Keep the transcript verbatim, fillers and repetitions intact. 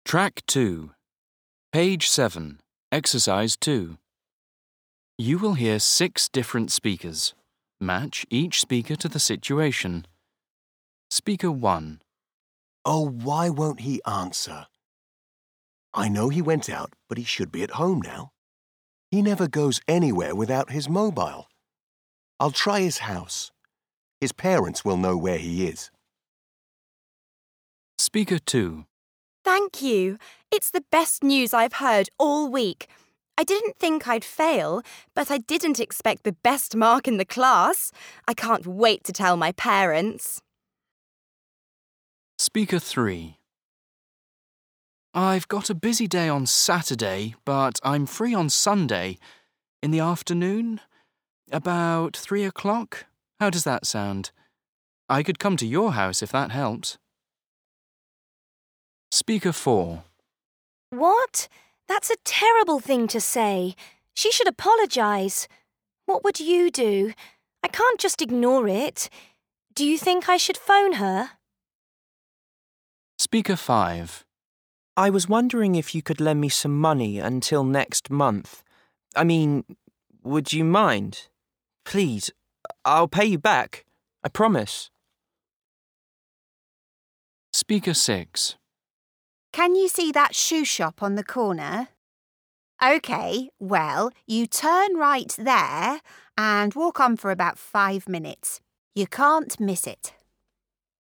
Track two. Page seven. Exercise two. You will hear six different speakers. Match each speaker to the situation. Speaker one. Oh, why won't he answer? I know he went out, but he should be at home now. He never goes anywhere without his mobile. I'll try his house. His parents will know where he is. Speaker two. Thank you. It's the best news I've heard all week. I didn't think I'd fail, but I didn't expect the best mark in the class. I can't wait to tell my parents. Speaker three. I've got a busy day on Saturday, but I'm free on Sunday. In the afternoon? About three o'clock? How does that sound? I could come to your house if that helps. Speaker four. What? That's a terrible thing to say. She should apologise. What would you do? I can't just ignore it. Do you think I should phone her? Speaker five. I was wondering if you could lend me some money until next month. I mean, would you mind? Please, I'll pay you back. I promise. Speaker six. Can you see that shoe shop on the corner? OK, well, you turn right there and walk on for about five minutes. You can't miss it.